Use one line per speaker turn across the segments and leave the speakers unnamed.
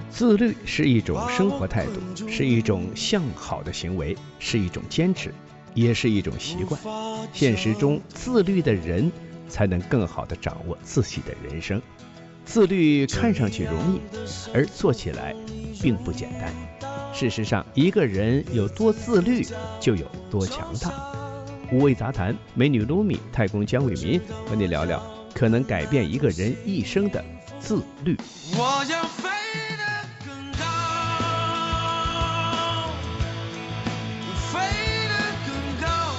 自律是一种生活态度，是一种向好的行为，是一种坚持，也是一种习惯。现实中，自律的人才能更好地掌握自己的人生。自律看上去容易，而做起来并不简单。事实上，一个人有多自律，就有多强大。五味杂谈，美女卢米、太公江伟民和你聊聊可能改变一个人一生的自律。
我要飞得更高，飞得更高，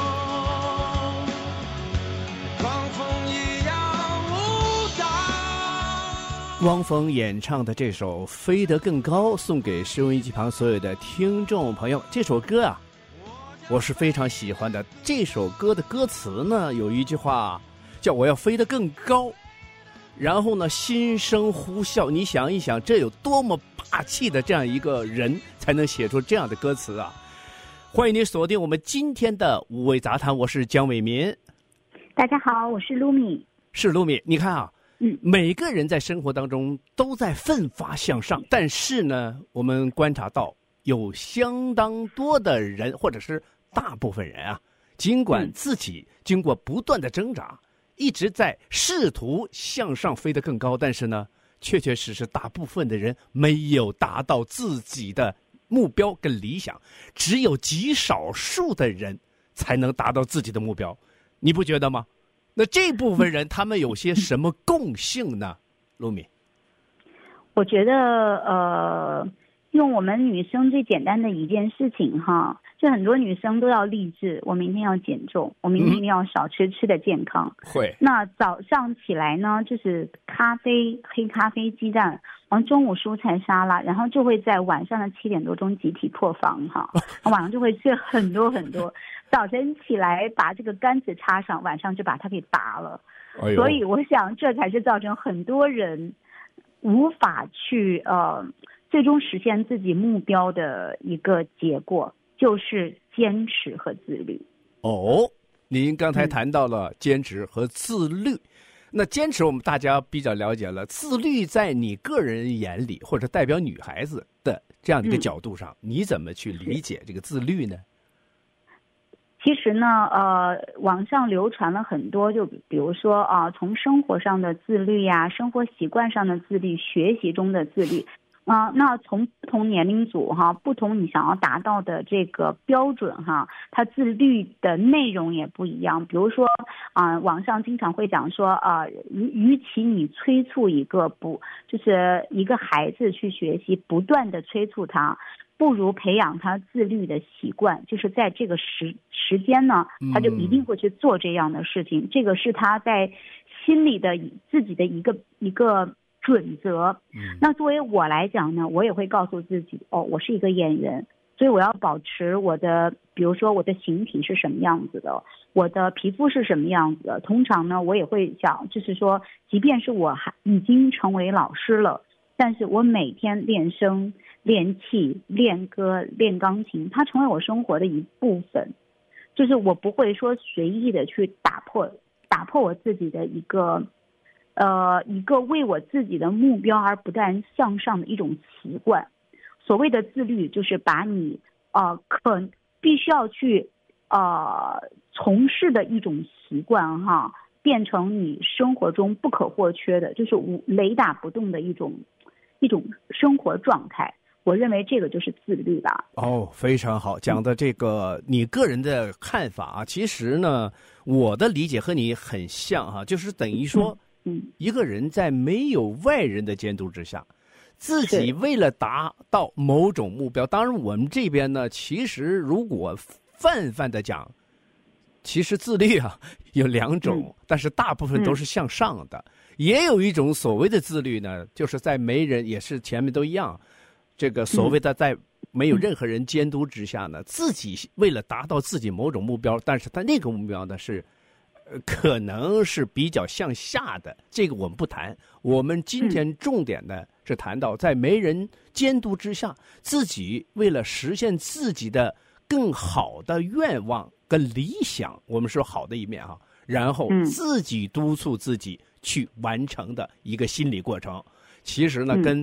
狂风也要舞蹈。
汪峰演唱的这首《飞得更高》送给收音机旁所有的听众朋友。这首歌啊，我是非常喜欢的。这首歌的歌词呢，有一句话叫我要飞得更高，然后呢心生呼啸。你想一想，这有多么霸气的这样一个人才能写出这样的歌词啊。欢迎您锁定我们今天的五味杂谈，我是江伟民。
大家好，我是卢米。
是卢米。你看啊，每个人在生活当中都在奋发向上，但是呢，我们观察到有相当多的人，或者是大部分人啊，尽管自己经过不断的挣扎，一直在试图向上飞得更高，但是呢，确确实实大部分的人没有达到自己的目标跟理想，只有极少数的人才能达到自己的目标，你不觉得吗？那这部分人他们有些什么共性呢？卢米，
我觉得用我们女生最简单的一件事情哈，就很多女生都要励志，我明天要减重，我明天一定要少吃的健康。
会。
那早上起来呢，就是咖啡、黑咖啡、鸡蛋，然后中午蔬菜沙拉，然后就会在晚上的7点多钟集体破防哈，晚上就会吃很多很多。早晨起来把这个杆子插上，晚上就把它给拔了。所以我想这才是造成很多人无法去最终实现自己目标的一个结果，就是坚持和自律。
您刚才谈到了坚持和自律，那坚持我们大家比较了解了，自律在你个人眼里或者代表女孩子的这样的一个角度上，你怎么去理解这个自律呢？
其实呢，网上流传了很多，就比如说从生活上的自律呀，生活习惯上的自律，学习中的自律。那从不同年龄组哈，不同你想要达到的这个标准哈，它自律的内容也不一样。比如说网上经常会讲说与其你催促就是一个孩子去学习，不断的催促他，不如培养他自律的习惯，就是在这个时间呢，他就一定会去做这样的事情。这个是他在心里的自己的一个准则。那作为我来讲呢，我也会告诉自己，我是一个演员，所以我要保持我的，比如说我的形体是什么样子的，我的皮肤是什么样子的。通常呢，我也会想，就是说，即便是我已经成为老师了，但是我每天练声、练气、练歌、练钢琴，它成为我生活的一部分。就是我不会说随意的去打破我自己的一个为我自己的目标而不断向上的一种习惯。所谓的自律，就是把你必须要去从事的一种习惯哈，变成你生活中不可或缺的，就是雷打不动的一种生活状态。我认为这个就是自律吧。
非常好，讲的这个你个人的看法啊，其实呢，我的理解和你很像哈，就是等于说，一个人在没有外人的监督之下，自己为了达到某种目标，当然我们这边呢，其实如果泛的讲，其实自律啊有2种，但是大部分都是向上的。也有一种所谓的自律呢，就是在没人，也是前面都一样，这个所谓的在没有任何人监督之下呢，自己为了达到自己某种目标，但是他那个目标呢是可能是比较向下的，这个我们不谈。我们今天重点呢是谈到在没人监督之下，自己为了实现自己的更好的愿望跟理想，我们说好的一面然后自己督促自己去完成的一个心理过程。其实呢跟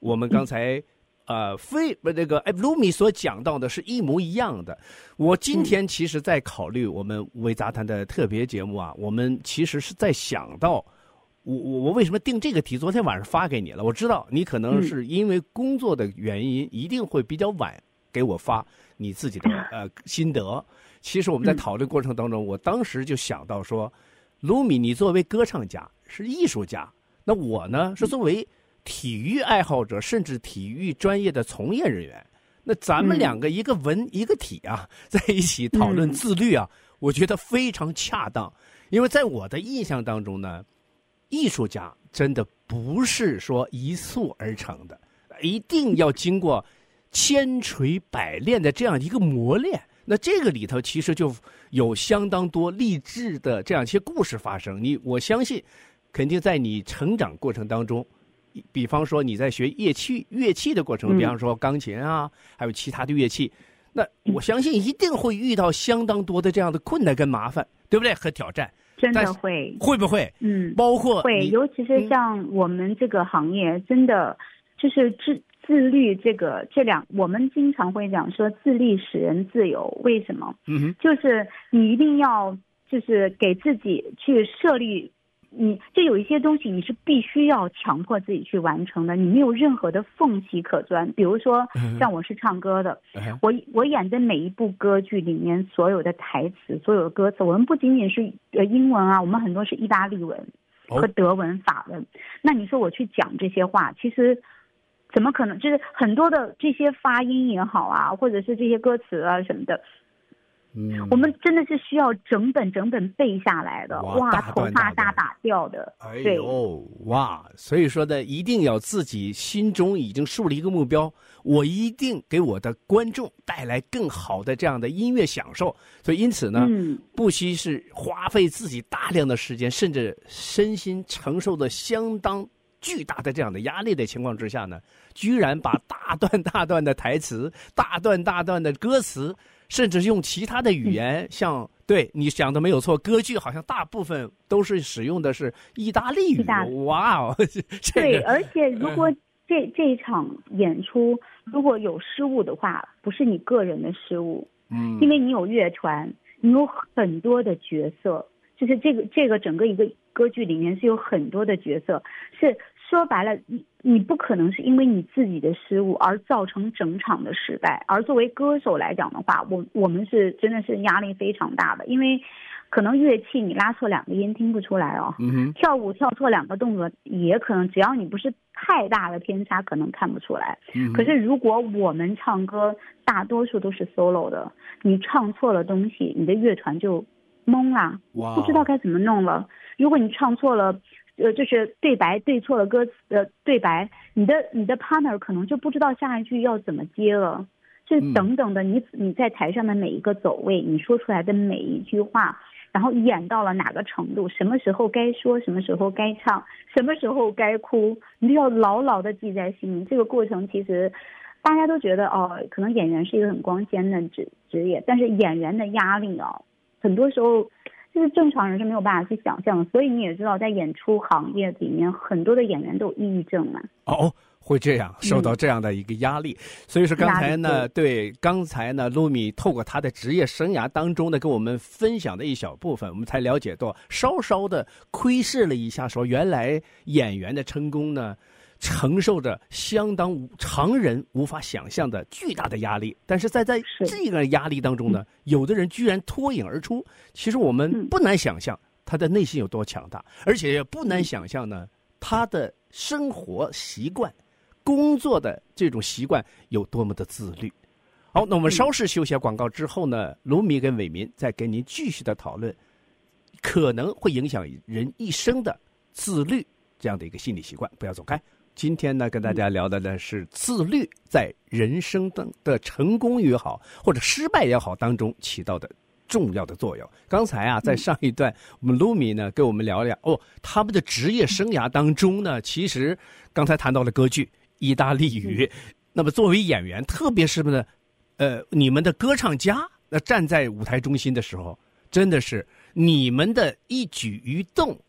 我们刚才那个卢米所讲到的是一模一样的。我今天其实在考虑我们五味杂谈的特别节目啊，我们其实是在想到我为什么定这个题，昨天晚上发给你了。我知道你可能是因为工作的原因，一定会比较晚给我发你自己的心得。其实我们在讨论过程当中，我当时就想到说，卢米你作为歌唱家是艺术家，那我呢是作为体育爱好者，甚至体育专业的从业人员，那咱们两个一个文一个体啊，在一起讨论自律啊，我觉得非常恰当。因为在我的印象当中呢，艺术家真的不是说一蹴而成的，一定要经过千锤百炼的这样一个磨练。那这个里头其实就有相当多励志的这样一些故事发生。我相信肯定在你成长过程当中，比方说你在学乐器的过程，比方说钢琴啊，还有其他的乐器，那我相信一定会遇到相当多的这样的困难跟麻烦，对不对？和挑战。
真的会
不会？包括
会，尤其是像我们这个行业，真的就是自律我们经常会讲说自律使人自由。为什么？就是你一定要就是给自己去设立。你就有一些东西你是必须要强迫自己去完成的，你没有任何的缝隙可钻。比如说像我是唱歌的，我演的每一部歌剧里面所有的台词，所有的歌词，我们不仅仅是英文啊，我们很多是意大利文和德文、法文。那你说我去讲这些话，其实怎么可能？就是很多的这些发音也好啊，或者是这些歌词啊什么的，我们真的是需要整本背下来的。哇，头发大打掉的。
哎呦，哇！所以说呢，一定要自己心中已经树立一个目标，我一定给我的观众带来更好的这样的音乐享受。所以因此呢，不惜是花费自己大量的时间，甚至身心承受的相当巨大的这样的压力的情况之下呢，居然把大段的台词、大段的歌词，甚至用其他的语言，像对你讲的没有错，歌剧好像大部分都是使用的是意大利语。哇哦，
对，而且如果这一场演出如果有失误的话，不是你个人的失误，因为你有乐团，你有很多的角色，就是这个整个一个歌剧里面是有很多的角色，是说白了，你不可能是因为你自己的失误而造成整场的失败。而作为歌手来讲的话，我们是真的是压力非常大的，因为可能乐器你拉错2个音听不出来哦，跳舞跳错2个动作也可能，只要你不是太大的偏差，可能看不出来。可是如果我们唱歌大多数都是 solo 的，你唱错了东西，你的乐团就懵啦，不知道该怎么弄了。如果你唱错了就是对白对错了歌词对白，你的 partner 可能就不知道下一句要怎么接了，这等等的，你在台上的每一个走位，你说出来的每一句话，然后演到了哪个程度，什么时候该说，什么时候该唱，什么时候该哭，你都要牢的记在心里。这个过程其实大家都觉得可能演员是一个很光鲜的职业，但是演员的压力很多时候就是正常人是没有办法去想象的。所以你也知道，在演出行业里面，很多的演员都有抑郁症嘛。
会这样受到这样的一个压力。所以说刚才呢卢米透过他的职业生涯当中呢跟我们分享的一小部分，我们才了解到，稍稍的窥视了一下，说原来演员的成功呢承受着相当常人无法想象的巨大的压力。但是在这个压力当中呢，有的人居然脱颖而出。其实我们不难想象他的内心有多强大，而且也不难想象呢他的生活习惯、工作的这种习惯有多么的自律。好，那我们稍事休息广告之后呢，卢米跟伟民再跟您继续的讨论可能会影响人一生的自律这样的一个心理习惯。不要走开。今天呢，跟大家聊的呢是自律在人生的成功也好，或者失败也好当中起到的重要的作用。刚才在上一段，我们卢米呢跟我们聊聊他们的职业生涯当中呢，其实刚才谈到了歌剧、意大利语。那么作为演员，特别是呢，你们的歌唱家，站在舞台中心的时候，真的是你们的一举一动、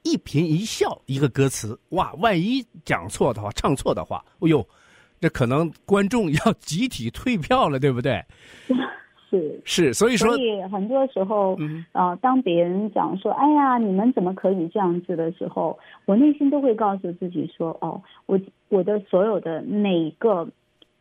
一颦一笑一个歌词，哇，万一讲错的话，唱错的话，哎呦，这可能观众要集体退票了，对不对？是，所以
很多时候，当别人讲说，哎呀，你们怎么可以这样子的时候，我内心都会告诉自己说，哦，我的所有的每个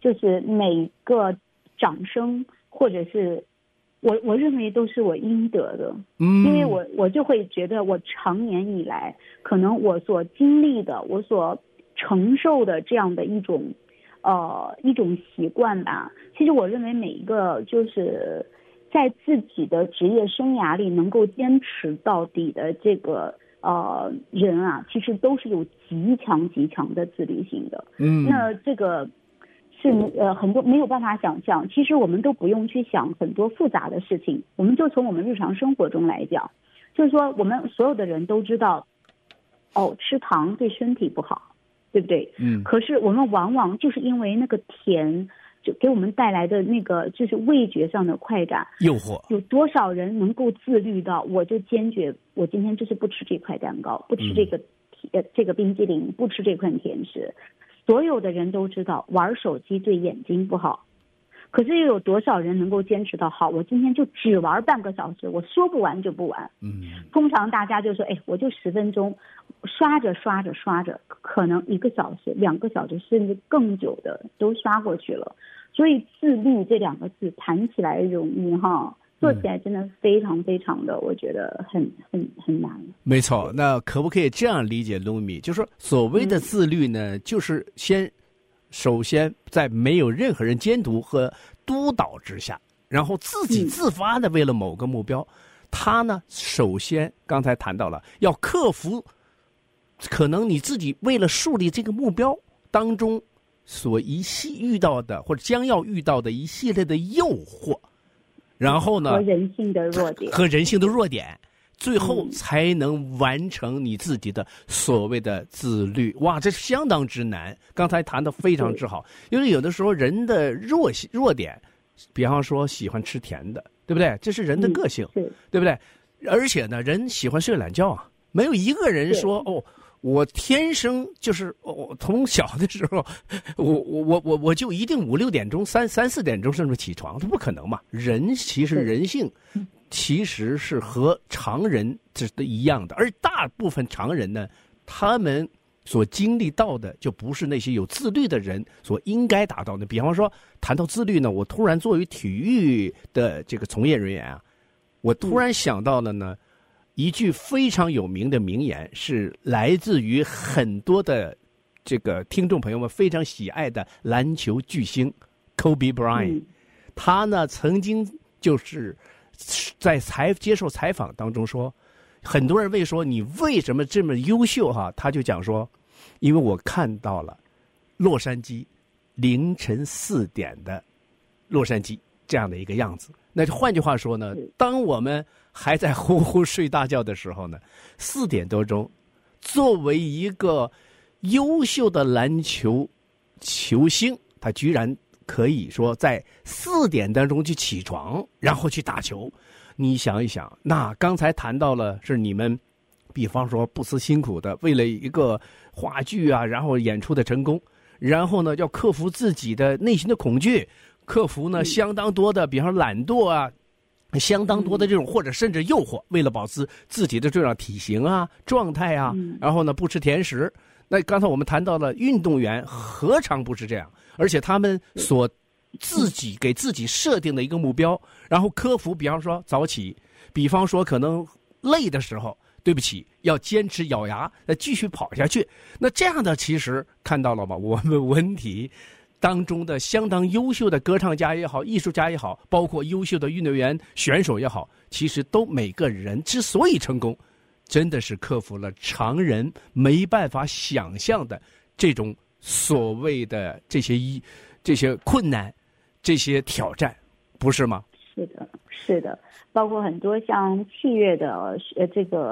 掌声，或者是我认为都是我应得的，因为我就会觉得我长年以来，可能我所经历的，我所承受的这样的一种习惯吧。其实我认为每一个就是在自己的职业生涯里能够坚持到底的这个人啊，其实都是有极强的自律性的。那这个是很多没有办法想象。其实我们都不用去想很多复杂的事情，我们就从我们日常生活中来讲，就是说我们所有的人都知道，吃糖对身体不好，对不对？可是我们往往就是因为那个甜，就给我们带来的那个就是味觉上的快感
诱惑，
有多少人能够自律到我就坚决我今天就是不吃这块蛋糕，不吃这个冰激凌，不吃这款甜食。所有的人都知道玩手机对眼睛不好，可是又有多少人能够坚持到好，我今天就只玩半个小时，我说不玩就不玩。通常大家就说，我就10分钟，刷着，可能1个小时、2个小时甚至更久的都刷过去了。所以自律这2个字谈起来容易哈，做起来真的非常的，我觉得很难。
没错，那可不可以这样理解 Lumi， 就是说所谓的自律呢，就是首先在没有任何人监督和督导之下，然后自己自发的为了某个目标，他呢首先刚才谈到了要克服可能你自己为了树立这个目标当中所遇到的或者将要遇到的一系列的诱惑，然后呢和人性的弱点最后才能完成你自己的所谓的自律。哇，这是相当之难。刚才谈的非常之好，因为有的时候人的弱点，比方说喜欢吃甜的，对不对？这是人的个性，对不对？而且呢，人喜欢睡懒觉啊，没有一个人说我天生就是从小的时候，我就一定5、6点钟、3、4点钟甚至起床，这不可能嘛。其实人性其实是和常人这是一样的，而大部分常人呢，他们所经历到的就不是那些有自律的人所应该达到的。比方说谈到自律呢，我突然作为体育的这个从业人员啊，我突然想到了呢一句非常有名的名言，是来自于很多的这个听众朋友们非常喜爱的篮球巨星 Kobe Bryant。他呢曾经就是在接受采访当中说，很多人问说你为什么这么优秀哈，他就讲说，因为我看到了洛杉矶凌晨4点的洛杉矶这样的一个样子。那换句话说呢，当我们还在呼呼睡大觉的时候呢，4点多钟，作为一个优秀的篮球球星，他居然可以说在4点当中去起床，然后去打球。你想一想，那刚才谈到了是你们，比方说不辞辛苦的为了一个话剧啊，然后演出的成功，然后呢要克服自己的内心的恐惧，克服呢相当多的，比方说懒惰啊，相当多的这种或者甚至诱惑，为了保持自己的这种体型啊、状态啊，然后呢不吃甜食。那刚才我们谈到了运动员何尝不是这样，而且他们所自己给自己设定的一个目标，然后克服，比方说早起，比方说可能累的时候，对不起，要坚持咬牙继续跑下去。那这样的其实看到了吗？我们文体当中的相当优秀的歌唱家也好，艺术家也好，包括优秀的运动员选手也好，其实都每个人之所以成功，真的是克服了常人没办法想象的这种所谓的这些困难，这些挑战，不是吗？
是的，包括很多像器乐的这个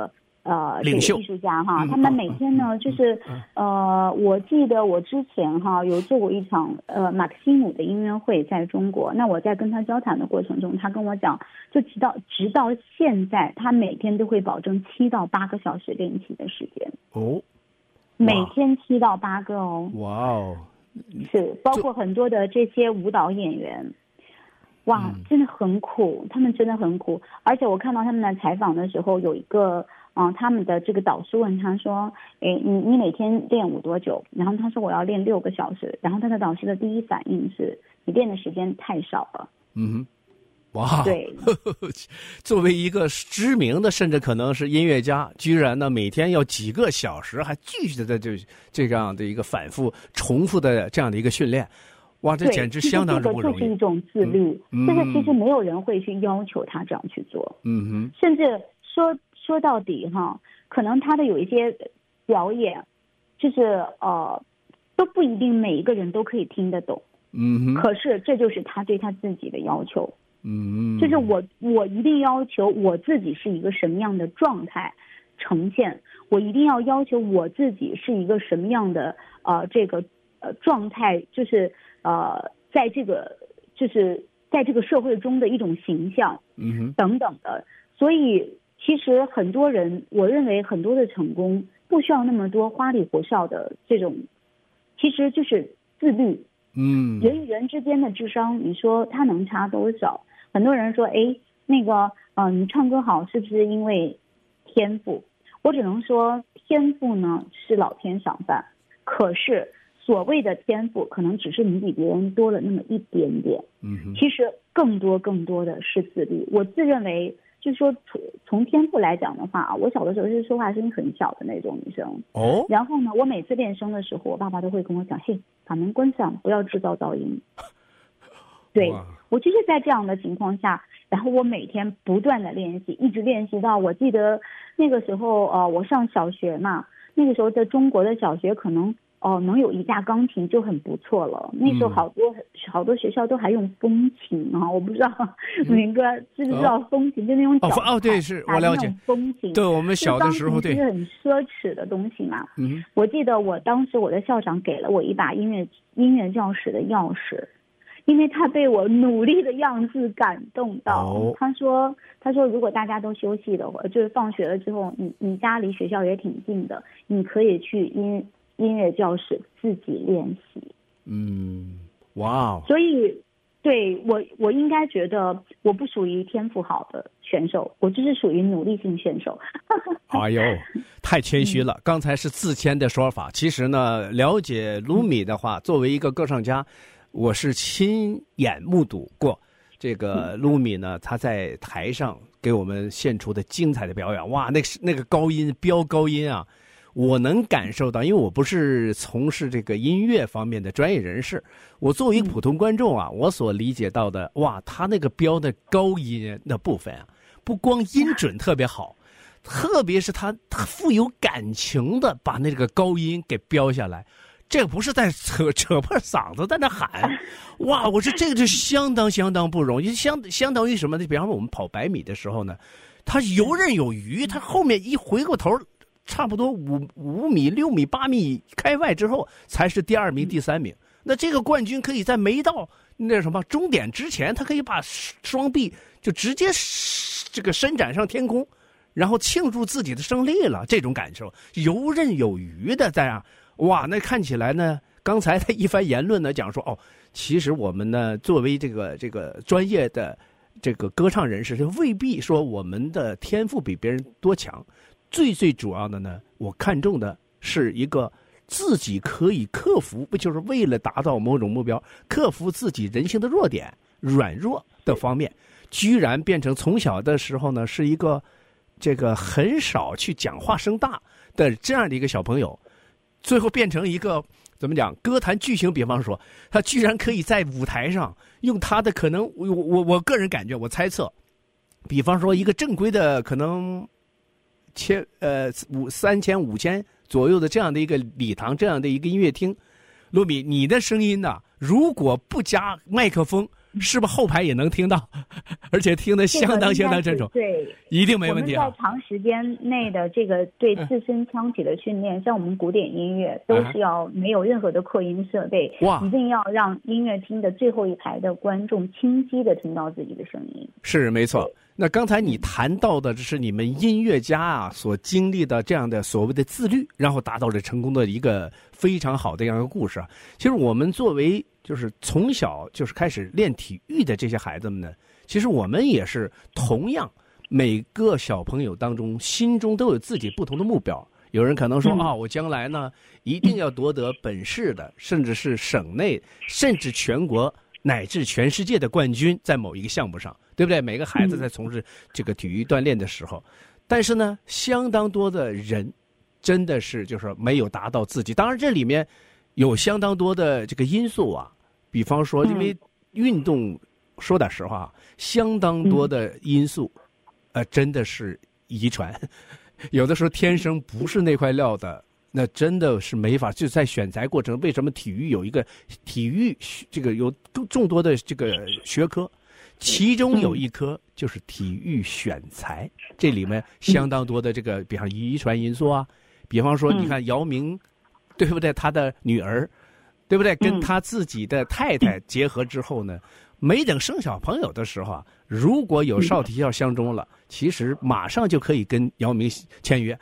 领袖
这个艺术家哈，他们每天呢就是我记得我之前哈有做过一场马克西姆的音乐会在中国，那我在跟他交谈的过程中，他跟我讲，就直到现在，他每天都会保证7到8个小时练习的时间
哦，
每天7到8个哦，
哇哦，
是包括很多的这些舞蹈演员。哇，真的很苦，他们真的很苦。而且我看到他们的采访的时候，有一个他们的这个导师问他说：“哎，你每天练舞多久？”然后他说：“我要练6个小时。”然后他的导师的第一反应是：“你练的时间太少了。”
哇，
对，
作为一个知名的，甚至可能是音乐家，居然呢每天要几个小时，还继续的这样的一个反复重复的这样的一个训练。哇，这简直相当之不容易。
这就是一种自律，这个其实没有人会去要求他这样去做。甚至说到底哈，可能他的有一些表演，就是都不一定每一个人都可以听得懂。可是这就是他对他自己的要求。就是我一定要求我自己是一个什么样的状态呈现，我一定要求我自己是一个什么样的这个状态，就是在这个社会中的一种形象，等等的。所以其实很多人，我认为很多的成功不需要那么多花里胡哨的这种，其实就是自律。人与人之间的智商，你说他能差多少？很多人说，哎，那个你唱歌好是不是因为天赋？我只能说，天赋呢是老天赏饭，可是所谓的天赋，可能只是你比别人多了那么一点点。其实更多的是自律。我自认为，就是说从天赋来讲的话，我小的时候是说话声音很小的那种女生。然后呢，我每次练声的时候，我爸爸都会跟我讲：“嘿，把门关上，不要制造噪音。”对，我就是在这样的情况下，然后我每天不断的练习，一直练习到我记得那个时候我上小学嘛，那个时候在中国的小学可能能有一架钢琴就很不错了。那时候好多学校都还用风琴啊，我不知道明哥知不知道风琴，就那种小
对，是我了解
风琴。对，
我们小的时候对，
是很奢侈的东西嘛。我记得当时我的校长给了我一把音乐教室的钥匙。因为他被我努力的样子感动到，他说如果大家都休息的话，就是放学了之后，你家离学校也挺近的，你可以去音乐教室自己练习。
哇！
所以对我应该觉得我不属于天赋好的选手，我就是属于努力型选手。
哎呦，太谦虚了！刚才是自谦的说法，其实呢，了解卢米的话，作为一个歌唱家。我是亲眼目睹过这个卢米呢，他在台上给我们献出的精彩的表演。哇，那个高音飙高音啊，我能感受到，因为我不是从事这个音乐方面的专业人士，我作为一个普通观众啊，我所理解到的，哇，他那个飙的高音的部分啊，不光音准特别好，特别是他富有感情的把那个高音给飙下来。这个不是在扯破嗓子在那喊，哇！我说这个是相当不容易，相当于什么呢？比方说我们跑100米的时候呢，他游刃有余，他后面一回过头，差不多5米、6米、8米开外之后，才是第2名、第3名。那这个冠军可以在没到那什么终点之前，他可以把双臂就直接这个伸展上天空，然后庆祝自己的胜利了。这种感受，游刃有余的在啊。哇，那看起来呢，刚才他一番言论呢，讲说其实我们呢，作为这个专业的这个歌唱人士，就未必说我们的天赋比别人多强。最主要的呢，我看重的是一个自己可以克服，不就是为了达到某种目标，克服自己人性的弱点、软弱的方面，居然变成从小的时候呢，是一个这个很少去讲话声大的这样的一个小朋友。最后变成一个怎么讲歌坛巨星，比方说他居然可以在舞台上用他的可能我个人感觉，我猜测，比方说一个正规的可能3000、5000左右的这样的一个礼堂，这样的一个音乐厅，卢米，你的声音呢，如果不加麦克风， 是不是后排也能听到？而且听得相当清楚，
对，
一定没问题啊。
我们在长时间内的这个对自身腔体的训练，像我们古典音乐都是要没有任何的扩音设备，一定要让音乐厅的最后一排的观众清晰的听到自己的声音。
是没错。那刚才你谈到的，这是你们音乐家啊所经历的这样的所谓的自律，然后达到了成功的一个非常好的这样一个故事啊。其实我们作为就是从小就是开始练体育的这些孩子们呢，其实我们也是同样，每个小朋友当中心中都有自己不同的目标。有人可能说我将来呢一定要夺得本市的，甚至是省内，甚至全国乃至全世界的冠军，在某一个项目上，对不对？每个孩子在从事这个体育锻炼的时候，但是呢，相当多的人真的是就是没有达到自己。当然，这里面有相当多的这个因素啊，比方说，因为运动，说点实话，相当多的因素，真的是遗传，有的时候天生不是那块料的。那真的是没法，就在选材过程，为什么体育有一个体育这个有众多的这个学科，其中有一科就是体育选材，这里面相当多的这个，比方遗传因素啊，比方说你看姚明，对不对？他的女儿，对不对？跟他自己的太太结合之后呢，没等生小朋友的时候啊，如果有少体校相中了，其实马上就可以跟姚明签约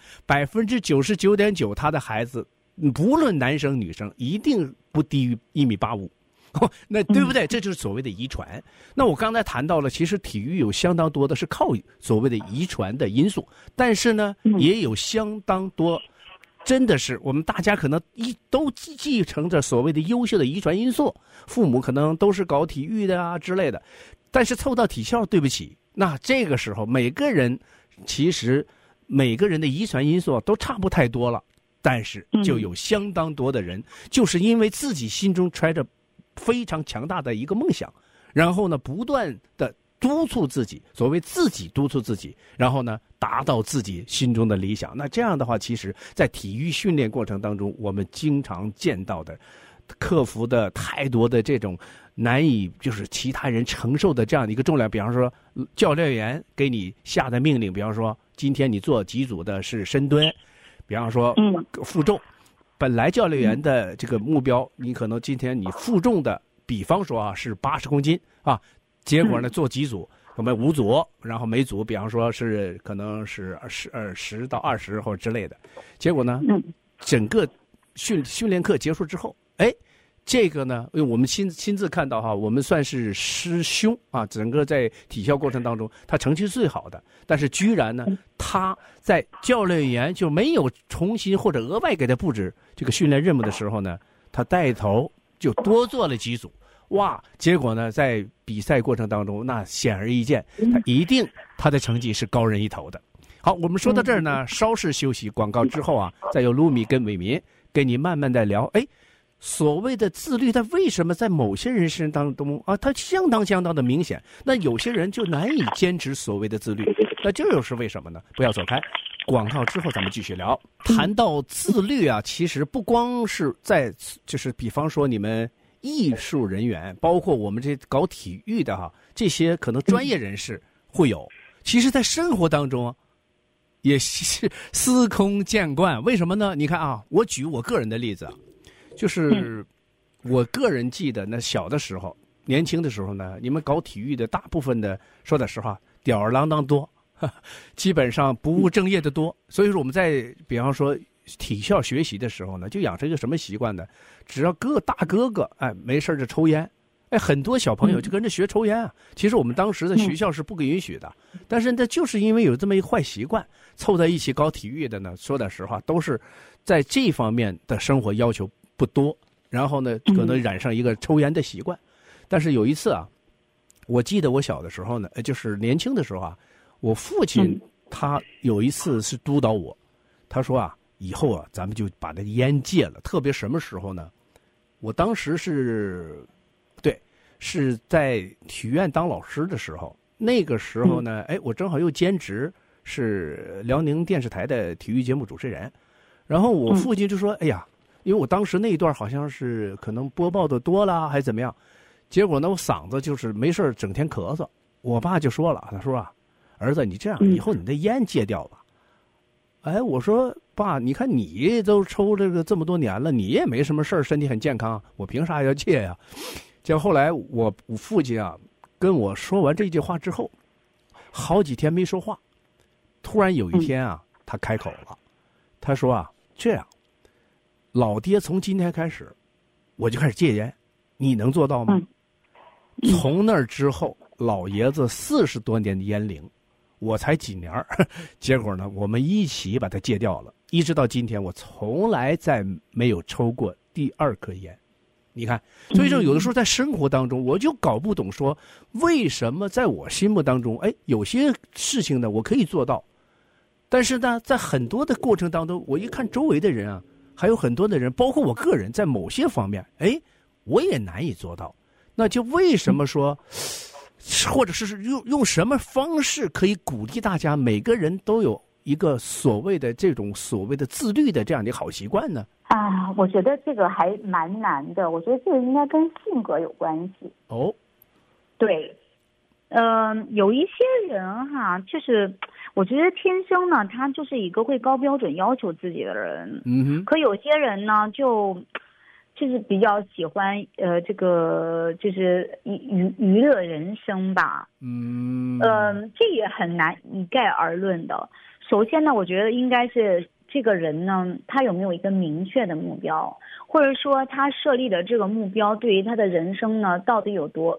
，99.9%他的孩子，不论男生女生，一定不低于1.85米。那对不对？这就是所谓的遗传。那我刚才谈到了，其实体育有相当多的是靠所谓的遗传的因素，但是呢，也有相当多。真的是我们大家可能都继承着所谓的优秀的遗传因素，父母可能都是搞体育的啊之类的，但是凑到体校，对不起，那这个时候每个人其实每个人的遗传因素都差不太多了，但是就有相当多的人就是因为自己心中揣着非常强大的一个梦想，然后呢不断的督促自己，所谓自己督促自己，然后呢达到自己心中的理想。那这样的话，其实在体育训练过程当中，我们经常见到的克服的太多的这种难以就是其他人承受的这样的一个重量。比方说教练员给你下的命令，比方说今天你做几组的是深蹲，比方说负重，本来教练员的这个目标，你可能今天你负重的比方说啊是80公斤啊，结果呢做几组，我们5组，然后每组比方说是可能是10到20或者之类的，结果呢整个训练课结束之后，这个呢，因为我们亲自看到哈，我们算是师兄啊，整个在体校过程当中，他成绩是最好的，但是居然呢，他在教练员就没有重新或者额外给他布置这个训练任务的时候呢，他带头就多做了几组，哇！结果呢，在比赛过程当中，那显而易见，他的成绩是高人一头的。好，我们说到这儿呢，稍事休息，广告之后啊，再由卢米跟伟民跟你慢慢的聊，所谓的自律，它为什么在某些人身当中啊，它相当的明显？那有些人就难以坚持所谓的自律，那这又是为什么呢？不要走开，广告之后咱们继续聊。谈到自律啊，其实不光是在就是比方说你们艺术人员，包括我们这搞体育的这些可能专业人士会有，其实在生活当中也是司空见惯。为什么呢？你看啊，我举我个人的例子啊。就是我个人记得，那小的时候、年轻的时候呢，你们搞体育的大部分的，说点实话，吊儿郎当多，基本上不务正业的多。所以说我们在比方说体校学习的时候呢，就养成一个什么习惯呢？只要大哥哥没事就抽烟，很多小朋友就跟着学抽烟啊。其实我们当时的学校是不允许的，但是呢，就是因为有这么一个坏习惯，凑在一起搞体育的呢，说点实话，都是在这方面的生活要求不多，然后呢，可能染上一个抽烟的习惯。但是有一次啊，我记得我小的时候呢，就是年轻的时候啊，我父亲他有一次是督导我，他说啊，以后啊，咱们就把那个烟戒了。特别什么时候呢？我当时是在体院当老师的时候，那个时候呢，我正好又兼职是辽宁电视台的体育节目主持人，然后我父亲就说，哎呀。因为我当时那一段好像是可能播报的多了还是怎么样， 结果呢，我嗓子就是没事整天咳嗽。我爸就说了，他说啊，儿子，你这样以后你的烟戒掉吧。哎，我说爸，你看你都抽这么多年了，你也没什么事儿，身体很健康，我凭啥要戒呀？结果后来我父亲啊跟我说完这句话之后，好几天没说话，突然有一天啊，他开口了，他说啊，这样，老爹从今天开始我就开始戒烟，你能做到吗？从那之后，老爷子40多年的烟龄，我才几年结果呢，我们一起把它戒掉了，一直到今天，我从来再没有抽过第2颗烟。你看，所以说有的时候在生活当中，我就搞不懂说，为什么在我心目当中，哎，有些事情呢我可以做到，但是呢，在很多的过程当中，我一看周围的人啊，还有很多的人，包括我个人，在某些方面，哎，我也难以做到。那就为什么说，或者是用什么方式可以鼓励大家每个人都有一个所谓的这种所谓的自律的这样的好习惯呢？
啊，我觉得这个还蛮难的。我觉得这个应该跟性格有关系。
哦，
对，有一些人哈，就是我觉得天生呢，他就是一个会高标准要求自己的人。可有些人呢，就是比较喜欢这个就是娱乐人生吧。这也很难一概而论的。首先呢，我觉得应该是这个人呢，他有没有一个明确的目标，或者说他设立的这个目标对于他的人生呢，到底有多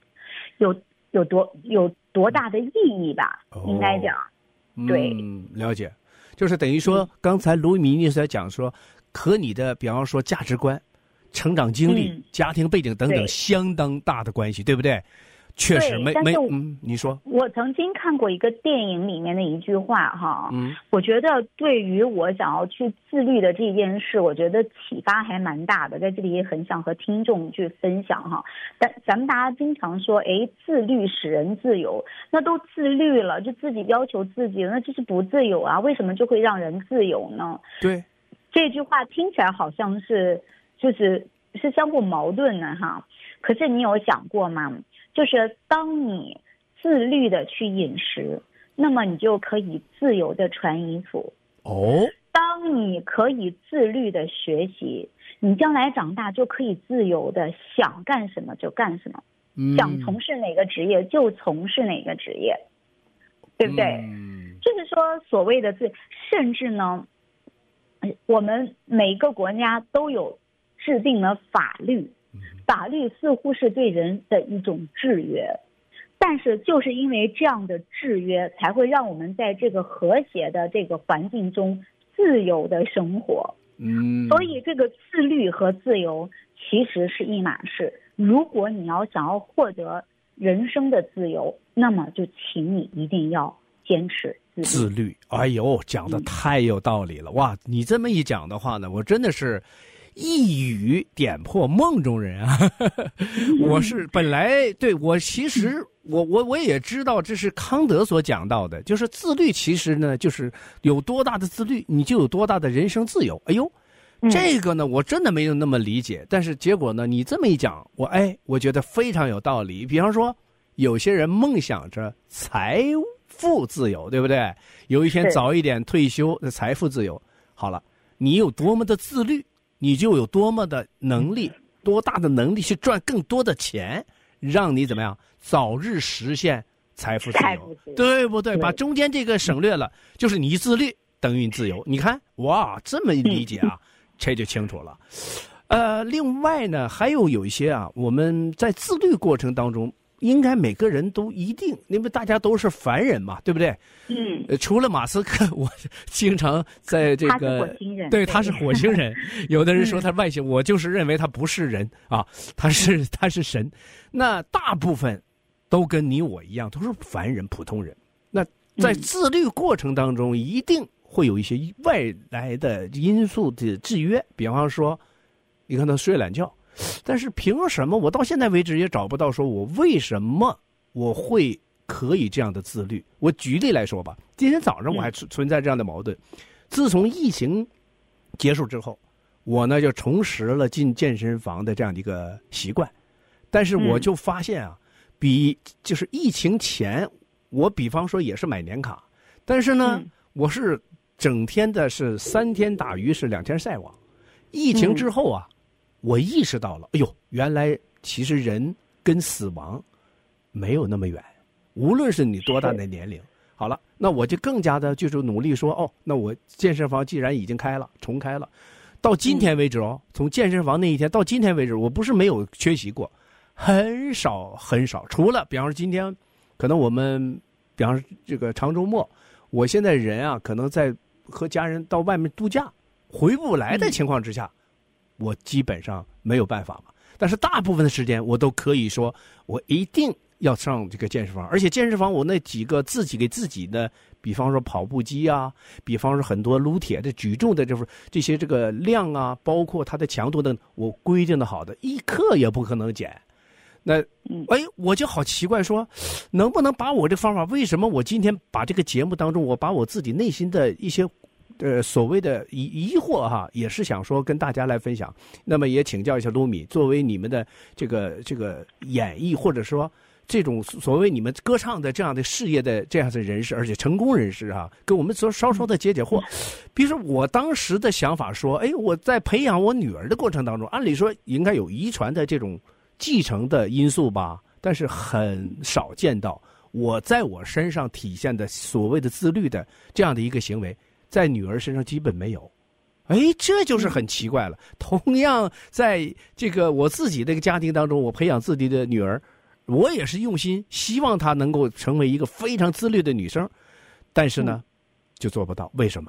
大的意义吧？应该讲，对，
了解，就是等于说，刚才卢米尼在讲说，和你的比方说价值观、成长经历、家庭背景等等相当大的关系，对不对？确实没，你说。
我曾经看过一个电影里面的一句话哈，我觉得对于我想要去自律的这件事，我觉得启发还蛮大的，在这里也很想和听众去分享哈。但咱们大家经常说，哎，自律使人自由，那都自律了，就自己要求自己，那就是不自由啊？为什么就会让人自由呢？
对，
这句话听起来好像是相互矛盾的哈。可是你有想过吗？就是当你自律的去饮食，那么你就可以自由的穿衣服。当你可以自律的学习，你将来长大就可以自由的想干什么就干什么，想从事哪个职业就从事哪个职业，对不对？就是说所谓的甚至呢，我们每个国家都有制定了法律，法律似乎是对人的一种制约，但是就是因为这样的制约，才会让我们在这个和谐的这个环境中自由的生活。所以这个自律和自由其实是一码事。如果你想要获得人生的自由，那么就请你一定要坚持自律。
哎呦，讲的太有道理了哇！你这么一讲的话呢，我真的是一语点破梦中人啊！我是本来对我其实我也知道这是康德所讲到的，就是自律其实呢就是有多大的自律，你就有多大的人生自由。哎呦，这个呢我真的没有那么理解，但是结果呢你这么一讲，我觉得非常有道理。比方说有些人梦想着财富自由，对不对？有一天早一点退休，财富自由。好了，你有多么的自律，你就有多么的能力，多大的能力去赚更多的钱，让你怎么样早日实现财富自由，对不对？把中间这个省略了，就是你自律等于自由。你看，哇，这么理解啊，这就清楚了。另外呢，还有一些啊，我们在自律过程当中，应该每个人都一定，因为大家都是凡人嘛，对不对？除了马斯克，我经常在这个，
他是火星人，
对，他是火星人。有的人说他外星，我就是认为他不是人啊，他是神。那大部分都跟你我一样，都是凡人、普通人。那在自律过程当中，一定会有一些外来的因素的制约，比方说，你看他睡懒觉。但是凭什么我到现在为止也找不到说我为什么我会可以这样的自律？我举例来说吧，今天早上我还存在这样的矛盾。自从疫情结束之后，我呢就重拾了进健身房的这样的一个习惯， 但是我就发现啊，就是疫情前，我比方说也是买年卡，但是呢，我是整天的是3天打鱼是2天晒网。疫情之后啊，我意识到了，哎呦，原来其实人跟死亡没有那么远，无论是你多大的年龄。好了，那我就更加的就是努力说，那我健身房既然已经重开了，到今天为止从健身房那一天到今天为止，我不是没有缺席过，很少，除了比方说今天，可能我们比方说这个长周末，我现在人啊，可能在和家人到外面度假，回不来的情况之下，我基本上没有办法嘛。但是大部分的时间，我都可以说，我一定要上这个健身房，而且健身房我那几个自己给自己的，比方说跑步机啊，比方说很多撸铁的举重的，就是这些这个量啊，包括它的强度的，我规定的好的，1克也不可能减。那我就好奇怪说，能不能把我这方法，为什么我今天把这个节目当中，我把我自己内心的一些所谓的疑惑哈，也是想说跟大家来分享。那么也请教一下卢米，作为你们的这个演绎，或者说这种所谓你们歌唱的这样的事业的这样的人士，而且成功人士哈，跟我们稍稍的解惑。比如说我当时的想法说，我在培养我女儿的过程当中，按理说应该有遗传的这种继承的因素吧，但是很少见到我在我身上体现的所谓的自律的这样的一个行为，在女儿身上基本没有。这就是很奇怪了。同样在这个我自己的一个家庭当中，我培养自己的女儿，我也是用心希望她能够成为一个非常自律的女生，但是呢就做不到。为什么？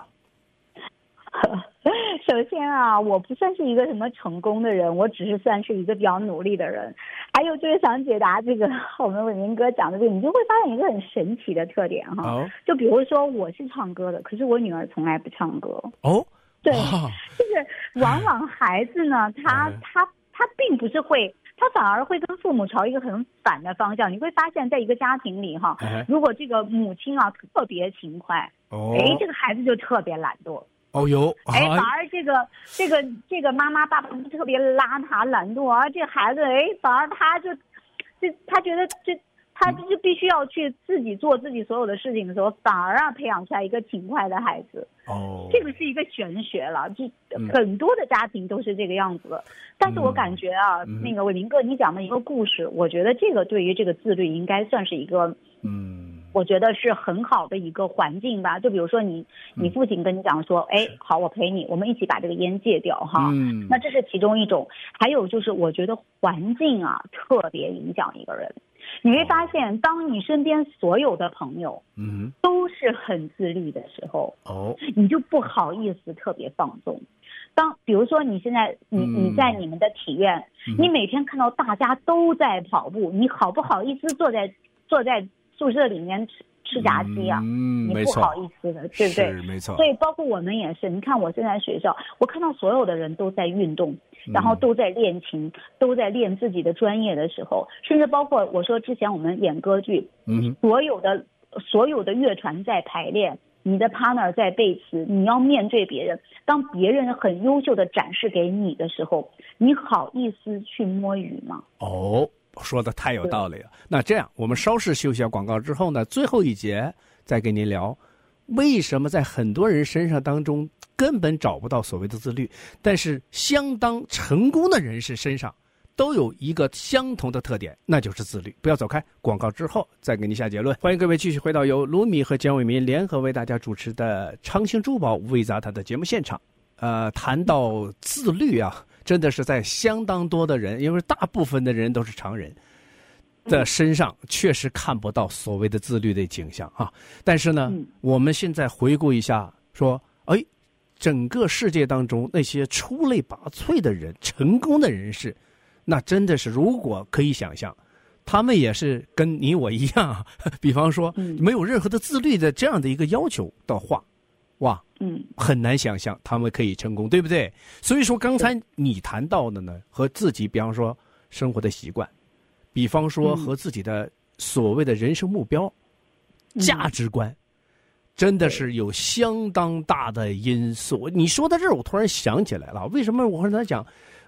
首先啊，我不算是一个什么成功的人，我只是算是一个比较努力的人。还有就是想解答这个我们伟明哥讲的这个，你就会发现一个很神奇的特点哈。就比如说我是唱歌的，可是我女儿从来不唱歌。对，就是往往孩子呢，他并不是会，他反而会跟父母朝一个很反的方向。你会发现在一个家庭里哈，如果这个母亲啊特别勤快，这个孩子就特别懒惰。反而这个妈妈爸爸特别邋遢懒惰，而这孩子反而他觉得他就必须要去自己做自己所有的事情的时候，反而培养出来一个勤快的孩子。这个是一个玄学了，就很多的家庭都是这个样子的。但是我感觉啊，那个伟明哥你讲的一个故事，我觉得这个对于这个自律应该算是一个我觉得是很好的一个环境吧。就比如说你父亲跟你讲说，好，我陪你，我们一起把这个烟戒掉哈。那这是其中一种。还有就是我觉得环境啊特别影响一个人。你会发现，当你身边所有的朋友都是很自律的时候，你就不好意思特别放纵。比如说你现在你在你们的体院，你每天看到大家都在跑步，你好不好意思坐在宿舍里面吃炸鸡啊？你不好意思的，对不对？
没错。
所以包括我们也是，你看我现在学校，我看到所有的人都在运动，然后都在练琴，都在练自己的专业的时候，甚至包括我说之前我们演歌剧，所有的乐团在排练，你的 partner 在背词，你要面对别人，当别人很优秀的展示给你的时候，你好意思去摸鱼吗？
说的太有道理了。那这样，我们稍事休息下广告之后呢，最后一节再跟您聊，为什么在很多人身上当中根本找不到所谓的自律，但是相当成功的人士身上都有一个相同的特点，那就是自律。不要走开，广告之后再给您下结论。欢迎各位继续回到由卢米和姜伟民联合为大家主持的长兴珠宝五味杂谈的节目现场。谈到自律啊，真的是在相当多的人，因为大部分的人都是常人的身上确实看不到所谓的自律的景象啊。但是呢，我们现在回顾一下说，整个世界当中那些出类拔萃的人，成功的人士，那真的是如果可以想象，他们也是跟你我一样，比方说没有任何的自律的这样的一个要求的话，哇，很难想象他们可以成功，对不对？所以说刚才你谈到的呢，和自己比方说生活的习惯，比方说和自己的所谓的人生目标、价值观，真的是有相当大的因素。你说到这儿，我突然想起来了，为什么我和他讲，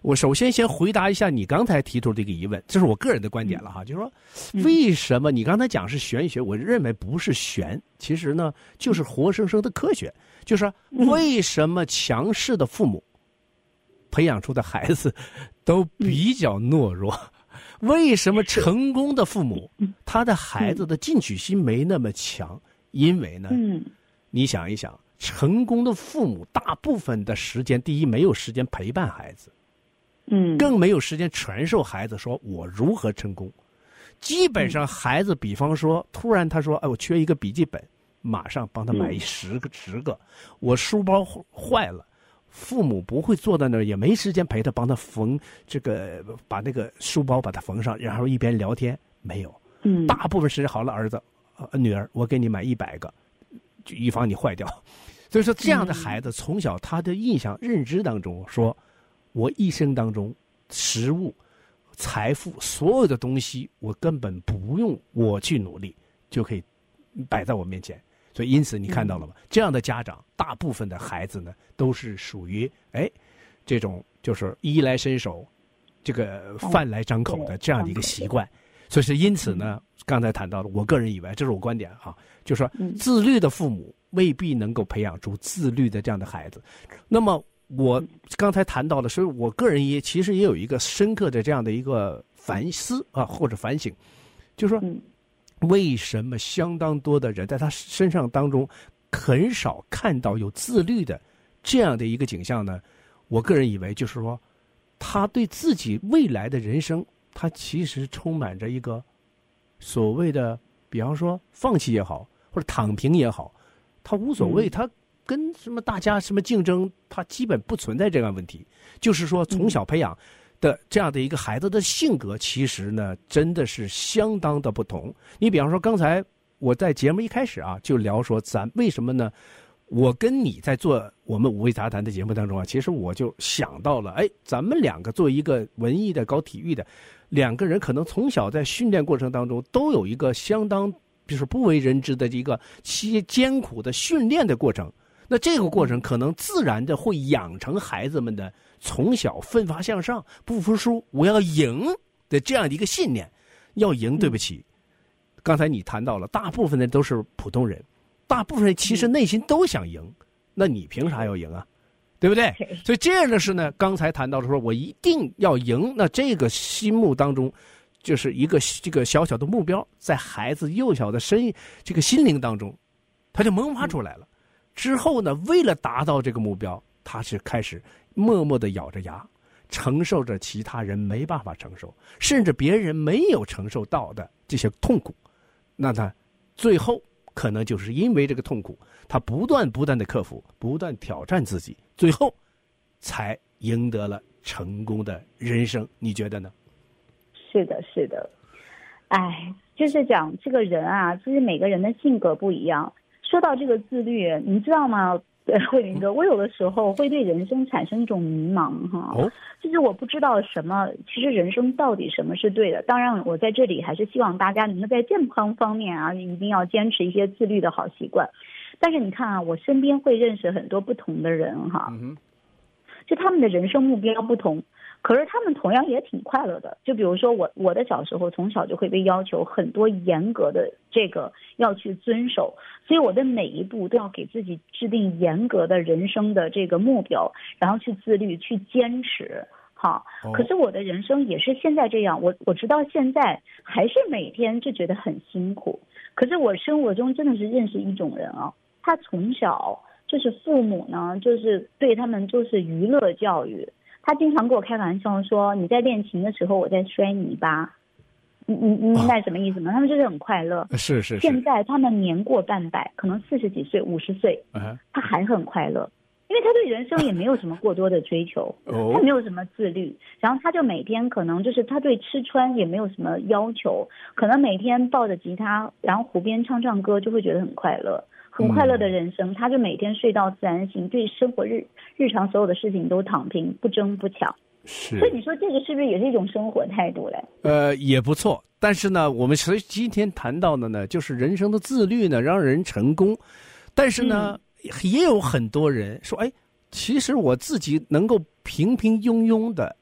我首先回答一下你刚才提出的一个疑问，这是我个人的观点了哈，就是说为什么你刚才讲是玄学，我认为不是玄，其实呢就是活生生的科学，就是为什么强势的父母培养出的孩子都比较懦弱，为什么成功的父母他的孩子的进取心没那么强？因为呢你想一想，成功的父母大部分的时间，第一没有时间陪伴孩子，更没有时间传授孩子说我如何成功。基本上孩子比方说突然他说我缺一个笔记本，马上帮他买10个，我书包坏了，父母不会坐在那儿，也没时间陪他帮他缝这个，把那个书包把它缝上，然后一边聊天，没有。大部分时间好了，儿子女儿我给你买100个，以防你坏掉。所以说这样的孩子从小他的印象认知当中说，我一生当中食物财富所有的东西我根本不用我去努力就可以摆在我面前。所以因此你看到了吗？这样的家长大部分的孩子呢都是属于这种就是衣来伸手这个饭来张口的这样的一个习惯。所以是因此呢刚才谈到了，我个人以为这是我观点啊，就是说自律的父母未必能够培养出自律的这样的孩子。那么我刚才谈到了，所以我个人其实也有一个深刻的这样的一个反思啊，或者反省，就是说为什么相当多的人在他身上当中很少看到有自律的这样的一个景象呢？我个人以为就是说他对自己未来的人生他其实充满着一个所谓的比方说放弃也好或者躺平也好，他无所谓，他跟什么大家什么竞争，他基本不存在这样的问题。就是说从小培养的这样的一个孩子的性格其实呢真的是相当的不同。你比方说刚才我在节目一开始啊就聊说咱为什么呢，我跟你在做我们五味杂谈的节目当中啊，其实我就想到了咱们两个做一个文艺的搞体育的两个人，可能从小在训练过程当中都有一个相当就是不为人知的一个艰苦的训练的过程。那这个过程可能自然的会养成孩子们的从小奋发向上不服输我要赢的这样的一个信念。要赢对不起，刚才你谈到了大部分的都是普通人，大部分人其实内心都想赢，那你凭啥要赢啊？对不对？所以这样的是呢，刚才谈到了说我一定要赢，那这个心目当中就是一个这个小小的目标，在孩子幼小的这个心灵当中他就萌发出来了。之后呢，为了达到这个目标，他是开始默默地咬着牙承受着其他人没办法承受甚至别人没有承受到的这些痛苦。那他最后可能就是因为这个痛苦，他不断的克服，不断挑战自己，最后才赢得了成功的人生。你觉得呢？
是的是的，就是讲这个人啊，其实每个人的性格不一样。说到这个自律，你知道吗，慧林哥，我有的时候会对人生产生一种迷茫哈，就是我不知道什么，其实人生到底什么是对的。当然我在这里还是希望大家能够在健康方面啊，一定要坚持一些自律的好习惯。但是你看啊，我身边会认识很多不同的人哈，就他们的人生目标不同，可是他们同样也挺快乐的。就比如说我的小时候从小就会被要求很多严格的这个要去遵守，所以我的每一步都要给自己制定严格的人生的这个目标，然后去自律去坚持。可是我的人生也是现在这样，我直到现在还是每天就觉得很辛苦。可是我生活中真的是认识一种人啊，他从小就是父母呢就是对他们就是娱乐教育，他经常跟我开玩笑说，你在练琴的时候我在摔泥巴，你明白什么意思吗？他们就是很快乐。是。现在他们年过半百，可能40几岁50岁，他还很快乐，因为他对人生也没有什么过多的追求，他没有什么自律，然后他就每天可能就是他对吃穿也没有什么要求，可能每天抱着吉他然后湖边唱歌就会觉得很快乐。很快乐的人生，他就每天睡到自然醒，对生活日常所有的事情都躺平，不争不抢。是，所以你说这个是不是也是一种生活态度嘞？
也不错。但是呢，我们今天谈到的呢，就是人生的自律呢，让人成功。但是呢，也有很多人说，其实我自己能够平平庸庸的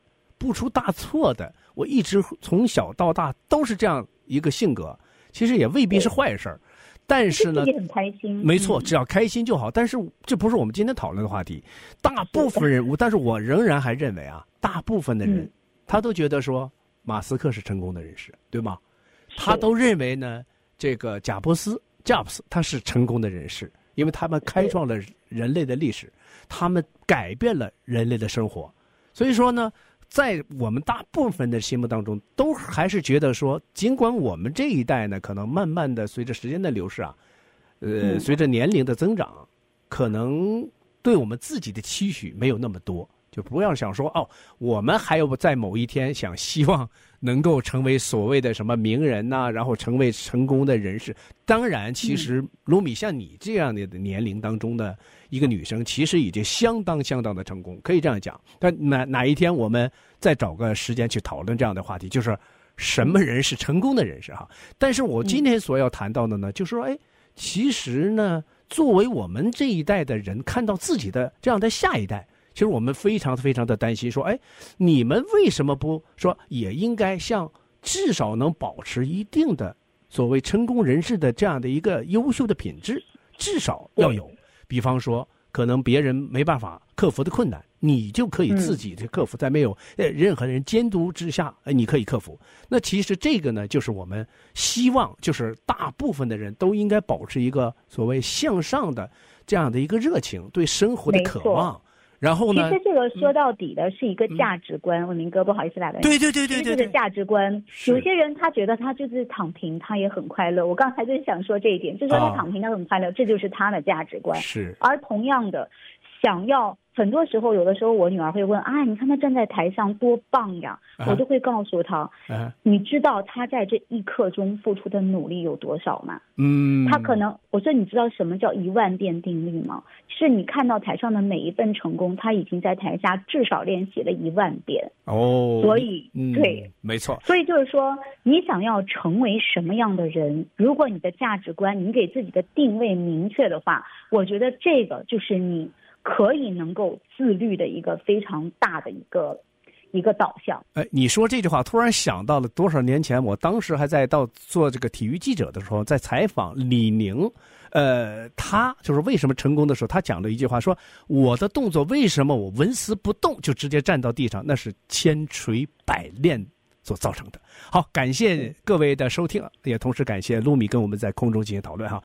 不出大错的，我一直从小到大都是这样一个性格，其实也未必是坏事儿。但是呢，
也很开心。
没错，只要开心就好。但是这不是我们今天讨论的话题。大部分人，但是我仍然还认为啊，大部分的人他都觉得说马斯克是成功的人士，对吗？他都认为呢，这个贾布斯 Jobs 他是成功的人士，因为他们开创了人类的历史，他们改变了人类的生活。所以说呢，在我们大部分的心目当中，都还是觉得说，尽管我们这一代呢，可能慢慢的随着时间的流逝啊，随着年龄的增长，可能对我们自己的期许没有那么多，就不要想说哦，我们还有在某一天希望能够成为所谓的什么名人呐，然后成为成功的人士。当然，其实卢米像你这样的年龄当中的一个女生，其实已经相当的成功，可以这样讲。但哪一天我们再找个时间去讨论这样的话题，就是什么人是成功的人士哈。但是我今天所要谈到的呢，就是说，其实呢，作为我们这一代的人，看到自己的这样的下一代，其实我们非常的担心，说，你们为什么不说也应该像至少能保持一定的所谓成功人士的这样的一个优秀的品质，至少要有。比方说，可能别人没办法克服的困难，你就可以自己去克服，在没有任何人监督之下，你可以克服。那其实这个呢，就是我们希望，就是大部分的人都应该保持一个所谓向上的这样的一个热情，对生活的渴望。然后呢？
其实这个说到底的是一个价值观。文明哥，不好意思打断你。
对，
这个价值观，有些人他觉得他就是躺平，他也很快乐。我刚才就想说这一点，就是说他躺平他很快乐，这就是他的价值观。
是。
而同样的，想要很多时候，有的时候我女儿会问啊，你看他站在台上多棒呀，我就会告诉她，你知道他在这一刻钟付出的努力有多少吗？他可能，我说你知道什么叫10000遍定律吗？是你看到台上的每一份成功，他已经在台下至少练习了10000遍。所以对，
没错。
所以就是说，你想要成为什么样的人，如果你的价值观，你给自己的定位明确的话，我觉得这个就是你可以能够自律的一个非常大的一个导向。
你说这句话突然想到了多少年前，我当时还在做这个体育记者的时候，在采访李宁，他就是为什么成功的时候，他讲了一句话，说我的动作为什么我纹丝不动就直接站到地上，那是千锤百炼所造成的。好，感谢各位的收听，也同时感谢卢米跟我们在空中进行讨论哈。